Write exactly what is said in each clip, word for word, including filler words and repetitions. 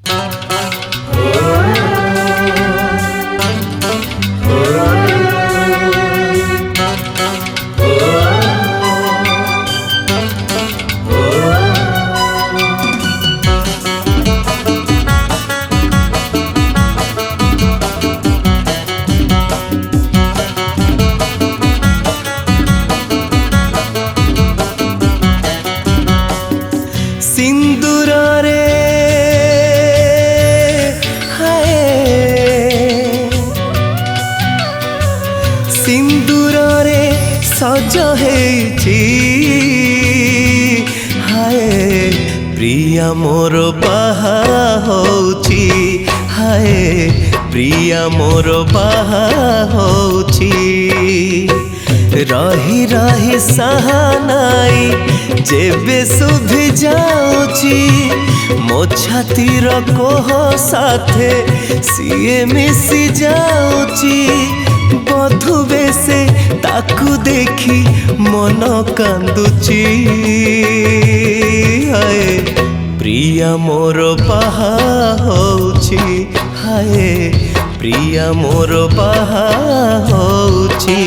सिंदूर रे हाय सिंदूर रे सज हेछि हाय प्रिया मोर बाहा होछि हाय प्रिया मोर बाहा होछि रही रही सहानाई जेबे सुभि जाऊची मो छातीर कोह साथे सीए मिसी जाऊची बधु बेसे ताकू देखी मन कांदुची हाय प्रिया मोर बाहा होची हाय प्रिया मोर बाहा होची।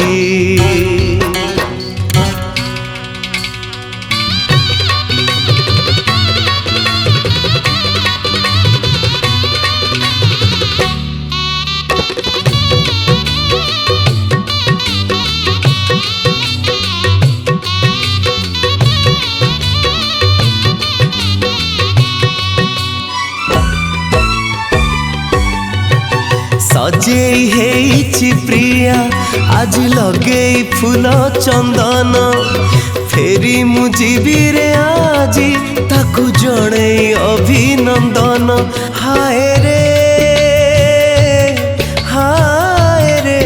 सजेई हेछि प्रिया आज लगेई फूल चंदन फेरी मुझीबी रे आजी ताकू जणे अभिनंदन हाय रे हाय रे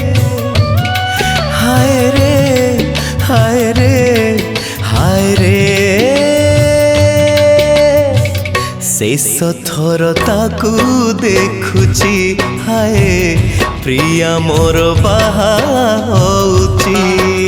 हाय रे हाय रे हाय रे शेष थर ताकू देखुची हाय प्रिया मोर बाहा होची।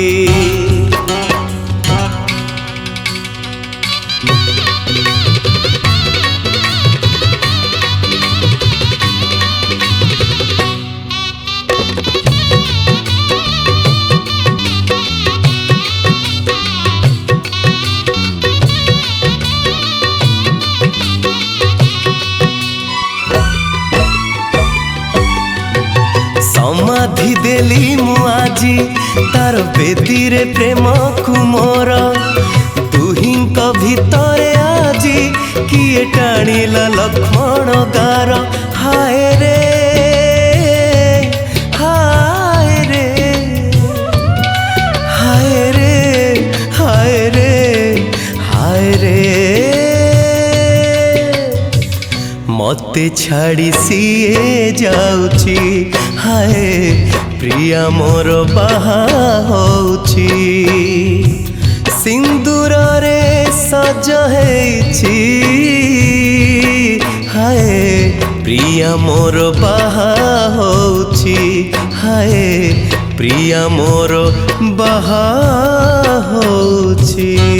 समाधि देली मु आजी तार बेदी रे प्रेम कुमोर दुहिंक भितरे आजी किए टाणिला लक्ष्मण गार हाय रे हाय रे हाय रे हाय रे हाय रे मते छाड़ी सीए जाऊची हाय प्रिया मोर बाहा होछि सिंदूर रे सज हेछि हाय प्रिया मोर बाहा होछि हाय प्रिया मोर बाहा होछि।